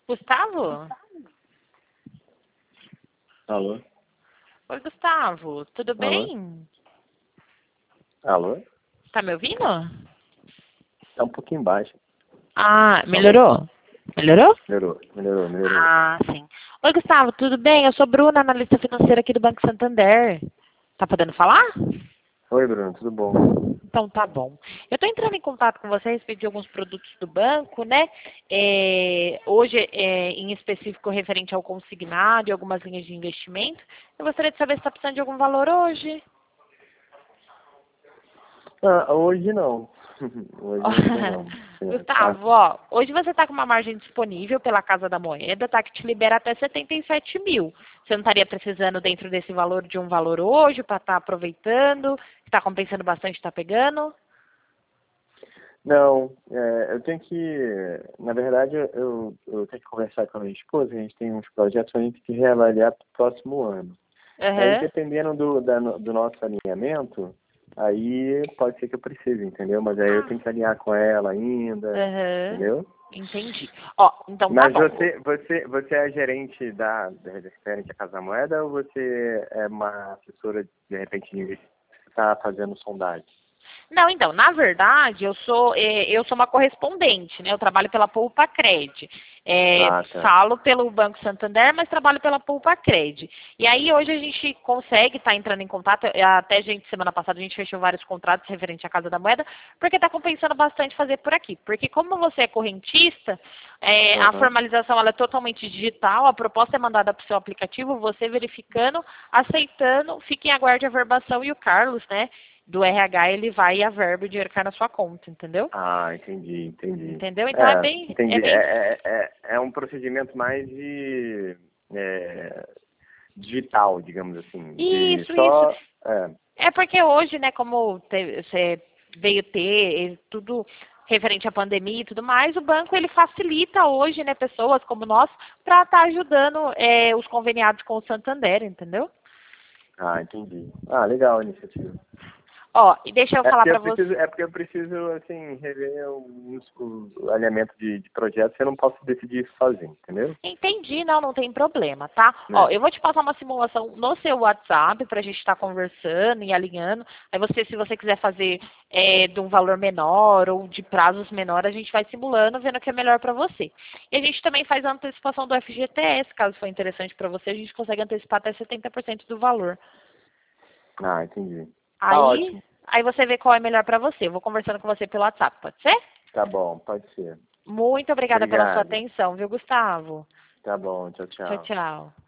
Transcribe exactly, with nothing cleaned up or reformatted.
Gustavo? Alô? Oi, Gustavo. Tudo Alô? bem? Alô? Tá me ouvindo? Tá um pouquinho baixo. Ah, Alô? melhorou? Melhorou? Melhorou, melhorou, melhorou. Ah, sim. Oi, Gustavo, tudo bem? Eu sou Bruna, analista financeira aqui do Banco Santander. Tá podendo falar? Oi, Bruno, tudo bom? Então tá bom. Eu estou entrando em contato com você a respeito de alguns produtos do banco, né? É, hoje, é, em específico, referente ao consignado e algumas linhas de investimento. Eu gostaria de saber se está precisando de algum valor hoje. Ah, hoje não. Hoje não tô não. Sim, tá. Gustavo, ó, hoje você está com uma margem disponível pela Casa da Moeda, tá? Que te libera até setenta e sete mil. Você não estaria precisando dentro desse valor de um valor hoje para estar aproveitando? Está compensando bastante, está pegando? Não, é, eu tenho que, na verdade, eu, eu tenho que conversar com a minha esposa, a gente tem uns projetos que a gente tem que reavaliar para o próximo ano. Aí, Aham. dependendo do, da, do nosso alinhamento, aí pode ser que eu precise, entendeu? Mas aí eu Ah, tenho que alinhar com ela ainda, aham. entendeu? Entendi. Ó, então tá Mas bom. você, você, você é gerente da, da referente à Casa da Moeda ou você é uma assessora, de repente, de investimento que está fazendo sondagem? Não, então, na verdade, eu sou, eh, eu sou uma correspondente, né? Eu trabalho pela Poupa Cred. Eh, Ah, tá. falo pelo Banco Santander, mas trabalho pela Poupa Cred. E aí hoje a gente consegue estar entrando em contato, eh, até gente, semana passada a gente fechou vários contratos referente à Casa da Moeda, porque está compensando bastante fazer por aqui. Porque como você é correntista, eh, a Aham. formalização ela é totalmente digital, a proposta é mandada para o seu aplicativo, você verificando, aceitando, fique em aguarde a verbação e o Carlos, né? Do R H, ele vai e a verba e o dinheiro cai na sua conta, entendeu? Ah, entendi, entendi. Entendeu? Então é É, bem, é entendi. É, bem é, é, é um procedimento mais de é, digital, digamos assim, de isso, isso. só. É, É porque hoje, né, como te- você veio ter eh, tudo referente à pandemia e tudo mais, o banco ele facilita hoje, né, pessoas como nós, para estar ajudando eh, os conveniados com o Santander, entendeu? ah, entendi. Ah, legal a iniciativa. Ó, e deixa eu É falar porque eu para você. preciso, é porque eu preciso assim, rever os- o alinhamento de, de projetos, eu não posso decidir isso sozinho, entendeu? Entendi, não, não tem problema, tá? Ó, Né? eu vou te passar uma simulação no seu WhatsApp pra gente estar conversando e alinhando. Aí você, se você quiser fazer é, de um valor menor ou de prazos menores, a gente vai simulando, vendo o que é melhor pra você. E a gente também faz a antecipação do F G T S, caso for interessante pra você, a gente consegue antecipar até setenta por cento do valor. Ah, entendi. Tá Aí, ótimo. aí você vê qual é melhor pra você. Eu vou conversando com você pelo WhatsApp, pode ser? Tá bom, pode ser. Muito obrigada pela sua Obrigado. atenção, viu, Gustavo? Tá bom, tchau, Tchau, tchau. tchau.